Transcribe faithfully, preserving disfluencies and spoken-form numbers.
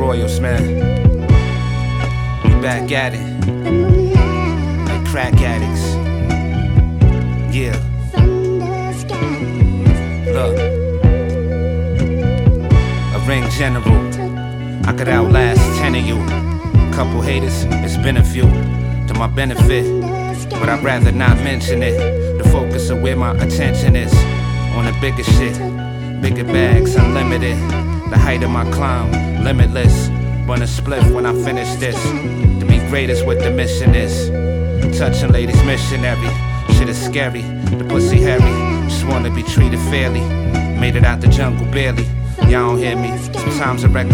Royals, man. We back at it, like crack addicts. Yeah. Look, a ring general, I could outlast ten of you. Couple haters, it's been a few to my benefit, but I'd rather not mention it. The focus of where my attention is on the bigger shit, bigger bags, unlimited. The height of my climb, limitless. Burn a spliff when I finish this. To be great is what the mission is. Touching ladies missionary. Shit is scary, the pussy hairy. Just wanna be treated fairly. Made it out the jungle barely. Y'all don't hear me. Sometimes I reckon